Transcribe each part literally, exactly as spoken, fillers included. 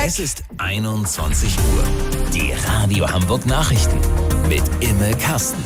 Es ist einundzwanzig Uhr. Die Radio Hamburg Nachrichten mit Imme Kasten.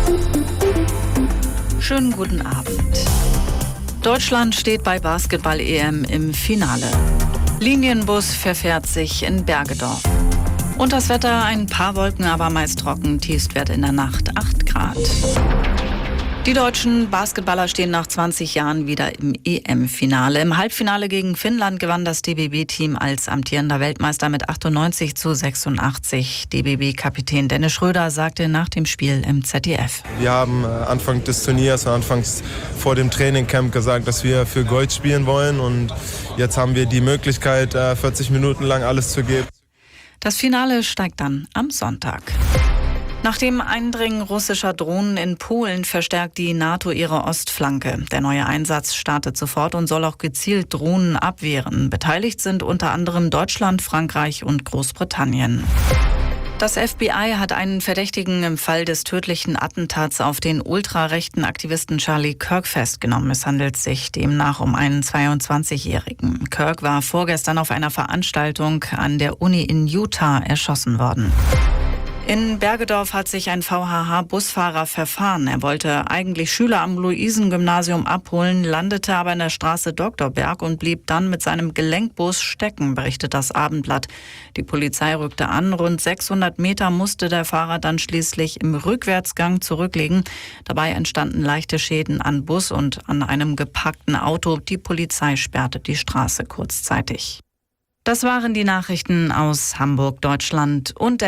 Schönen guten Abend. Deutschland steht bei Basketball-E M im Finale. Linienbus verfährt sich in Bergedorf. Und das Wetter, ein paar Wolken, aber meist trocken. Tiefstwert in der Nacht acht Grad. Die deutschen Basketballer stehen nach zwanzig Jahren wieder im E M-Finale. Im Halbfinale gegen Finnland gewann das D B B-Team als amtierender Weltmeister mit achtundneunzig zu sechsundachtzig. D B B-Kapitän Dennis Schröder sagte nach dem Spiel im Z D F. Wir haben Anfang des Turniers, anfangs vor dem Trainingcamp gesagt, dass wir für Gold spielen wollen. Und jetzt haben wir die Möglichkeit, vierzig Minuten lang alles zu geben. Das Finale steigt dann am Sonntag. Nach dem Eindringen russischer Drohnen in Polen verstärkt die NATO ihre Ostflanke. Der neue Einsatz startet sofort und soll auch gezielt Drohnen abwehren. Beteiligt sind unter anderem Deutschland, Frankreich und Großbritannien. Das F B I hat einen Verdächtigen im Fall des tödlichen Attentats auf den ultrarechten Aktivisten Charlie Kirk festgenommen. Es handelt sich demnach um einen zweiundzwanzigjährigen. Kirk war vorgestern auf einer Veranstaltung an der Uni in Utah erschossen worden. In Bergedorf hat sich ein V H H-Busfahrer verfahren. Er wollte eigentlich Schüler am Luisen-Gymnasium abholen, landete aber in der Straße Doktorberg und blieb dann mit seinem Gelenkbus stecken, berichtet das Abendblatt. Die Polizei rückte an. Rund sechshundert Meter musste der Fahrer dann schließlich im Rückwärtsgang zurücklegen. Dabei entstanden leichte Schäden an Bus und an einem geparkten Auto. Die Polizei sperrte die Straße kurzzeitig. Das waren die Nachrichten aus Hamburg, Deutschland und der